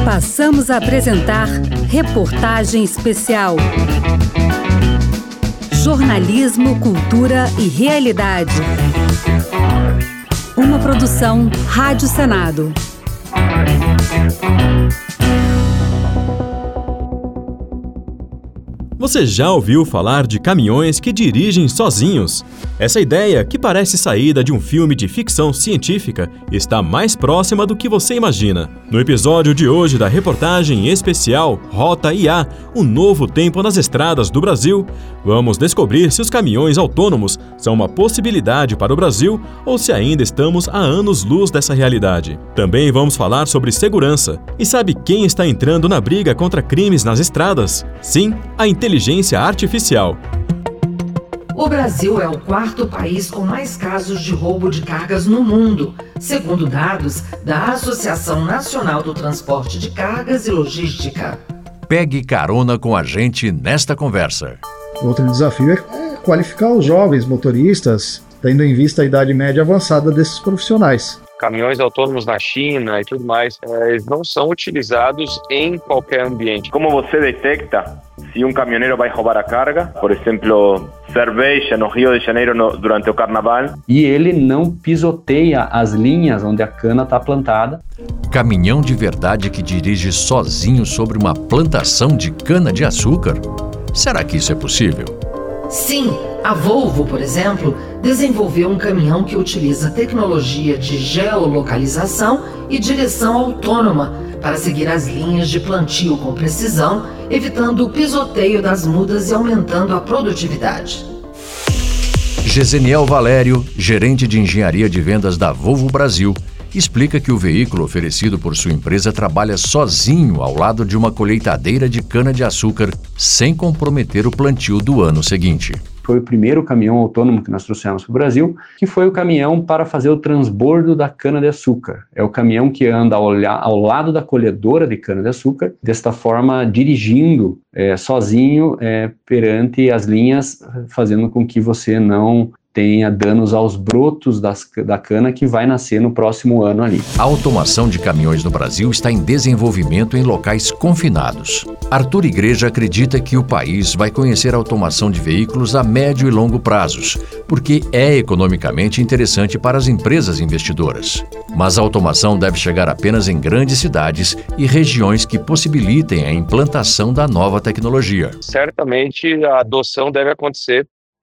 Passamos a apresentar Reportagem Especial. Jornalismo, cultura e realidade. Uma produção Rádio Senado. Você já ouviu falar de caminhões que dirigem sozinhos? Essa ideia, que parece saída de um filme de ficção científica, está mais próxima do que você imagina. No episódio de hoje da reportagem especial Rota IA, um novo tempo nas estradas do Brasil, vamos descobrir se os caminhões autônomos são uma possibilidade para o Brasil ou se ainda estamos a anos-luz dessa realidade. Também vamos falar sobre segurança. E sabe quem está entrando na briga contra crimes nas estradas? Sim, a inteligência artificial. O Brasil é o quarto país com mais casos de roubo de cargas no mundo, segundo dados da Associação Nacional do Transporte de Cargas e Logística. Pegue carona com a gente nesta conversa. Outro desafio é qualificar os jovens motoristas, tendo em vista a idade média avançada desses profissionais. Caminhões autônomos na China e tudo mais, eles não são utilizados em qualquer ambiente. Como você detecta se um caminhoneiro vai roubar a carga? Por exemplo, cerveja no Rio de Janeiro durante o carnaval. E ele não pisoteia as linhas onde a cana está plantada. Caminhão de verdade que dirige sozinho sobre uma plantação de cana-de-açúcar? Será que isso é possível? Sim, a Volvo, por exemplo, desenvolveu um caminhão que utiliza tecnologia de geolocalização e direção autônoma para seguir as linhas de plantio com precisão, evitando o pisoteio das mudas e aumentando a produtividade. Geseniel Valério, gerente de engenharia de vendas da Volvo Brasil, explica que o veículo oferecido por sua empresa trabalha sozinho ao lado de uma colheitadeira de cana-de-açúcar, sem comprometer o plantio do ano seguinte. Foi o primeiro caminhão autônomo que nós trouxemos para o Brasil, que foi o caminhão para fazer o transbordo da cana-de-açúcar. É o caminhão que anda ao lado da colhedora de cana-de-açúcar, desta forma dirigindo sozinho perante as linhas, fazendo com que você não tenha danos aos brotos da cana que vai nascer no próximo ano ali. A automação de caminhões no Brasil está em desenvolvimento em locais confinados. Arthur Igreja acredita que o país vai conhecer a automação de veículos a médio e longo prazos, porque é economicamente interessante para as empresas investidoras. Mas a automação deve chegar apenas em grandes cidades e regiões que possibilitem a implantação da nova tecnologia. Certamente a adoção deve acontecer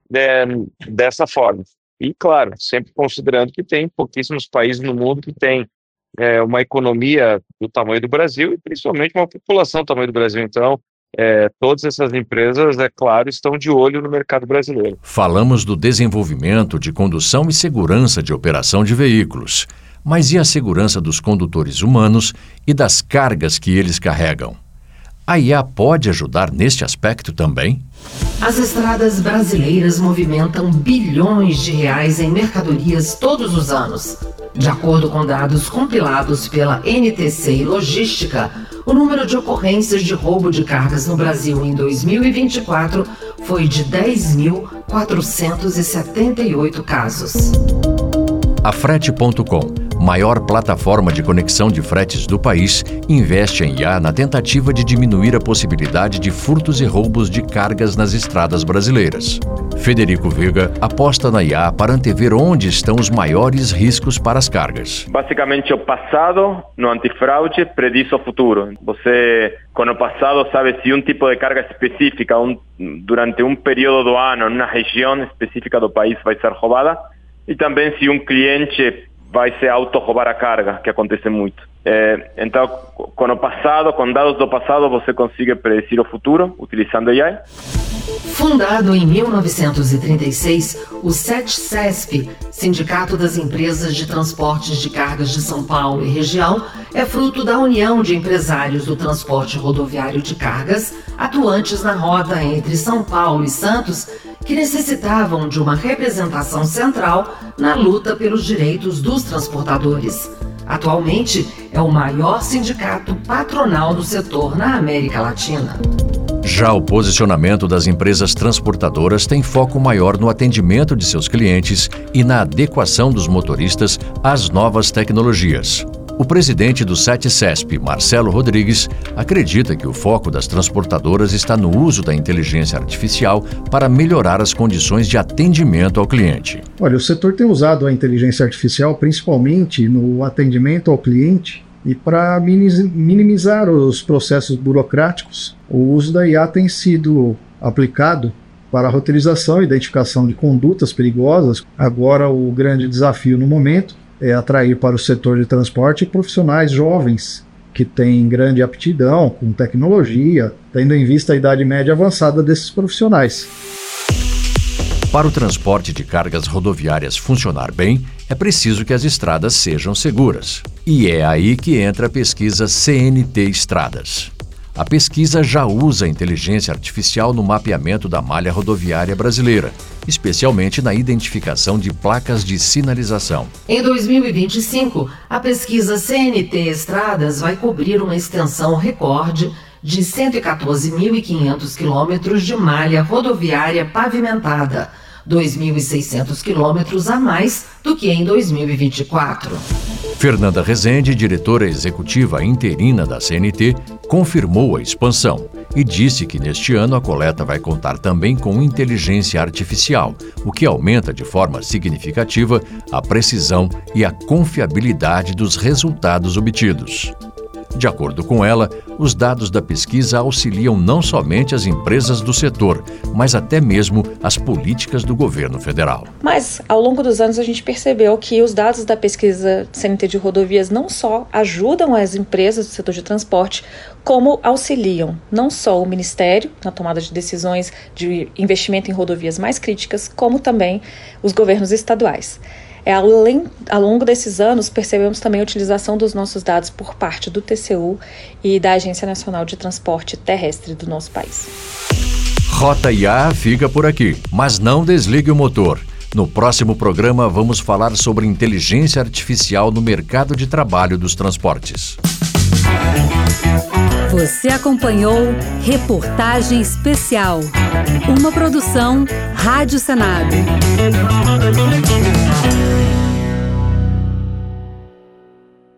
dessa forma. E, claro, sempre considerando que tem pouquíssimos países no mundo que têm uma economia do tamanho do Brasil e principalmente uma população do tamanho do Brasil. Então, todas essas empresas, é claro, estão de olho no mercado brasileiro. Falamos do desenvolvimento de condução e segurança de operação de veículos. Mas e a segurança dos condutores humanos e das cargas que eles carregam? A IA pode ajudar neste aspecto também? As estradas brasileiras movimentam bilhões de reais em mercadorias todos os anos. De acordo com dados compilados pela NTC e Logística, o número de ocorrências de roubo de cargas no Brasil em 2024 foi de 10.478 casos. A Frete.com, maior plataforma de conexão de fretes do país, investe em IA na tentativa de diminuir a possibilidade de furtos e roubos de cargas nas estradas brasileiras. Federico Vega aposta na IA para antever onde estão os maiores riscos para as cargas. Basicamente, o passado no antifraude prediz o futuro. Você, com o passado, sabe se um tipo de carga específica durante um período do ano, numa região específica do país, vai ser roubada. E também se um cliente vai se auto-roubar a carga, que acontece muito. Então, com o passado, com dados do passado, você consegue predecir o futuro, utilizando AI. Fundado em 1936, o SETCESP, Sindicato das Empresas de Transportes de Cargas de São Paulo e Região, é fruto da união de empresários do transporte rodoviário de cargas, atuantes na rota entre São Paulo e Santos, que necessitavam de uma representação central na luta pelos direitos dos transportadores. Atualmente, é o maior sindicato patronal do setor na América Latina. Já o posicionamento das empresas transportadoras tem foco maior no atendimento de seus clientes e na adequação dos motoristas às novas tecnologias. O presidente do SETCESP, Marcelo Rodrigues, acredita que o foco das transportadoras está no uso da inteligência artificial para melhorar as condições de atendimento ao cliente. Olha, o setor tem usado a inteligência artificial principalmente no atendimento ao cliente e para minimizar os processos burocráticos. O uso da IA tem sido aplicado para a roteirização e identificação de condutas perigosas. Agora, o grande desafio no momento é atrair para o setor de transporte profissionais jovens que têm grande aptidão com tecnologia, tendo em vista a idade média avançada desses profissionais. Para o transporte de cargas rodoviárias funcionar bem, é preciso que as estradas sejam seguras. E é aí que entra a pesquisa CNT Estradas. A pesquisa já usa a inteligência artificial no mapeamento da malha rodoviária brasileira, especialmente na identificação de placas de sinalização. Em 2025, a pesquisa CNT Estradas vai cobrir uma extensão recorde de 114.500 quilômetros de malha rodoviária pavimentada, 2.600 quilômetros a mais do que em 2024. Fernanda Rezende, diretora executiva interina da CNT, confirmou a expansão e disse que neste ano a coleta vai contar também com inteligência artificial, o que aumenta de forma significativa a precisão e a confiabilidade dos resultados obtidos. De acordo com ela, os dados da pesquisa auxiliam não somente as empresas do setor, mas até mesmo as políticas do governo federal. Mas, ao longo dos anos, a gente percebeu que os dados da pesquisa CNT de rodovias não só ajudam as empresas do setor de transporte, como auxiliam não só o Ministério na tomada de decisões de investimento em rodovias mais críticas, como também os governos estaduais. Ao longo desses anos, percebemos também a utilização dos nossos dados por parte do TCU e da Agência Nacional de Transporte Terrestre do nosso país. Rota IA fica por aqui, mas não desligue o motor. No próximo programa, vamos falar sobre inteligência artificial no mercado de trabalho dos transportes. Você acompanhou Reportagem Especial, uma produção Rádio Senado.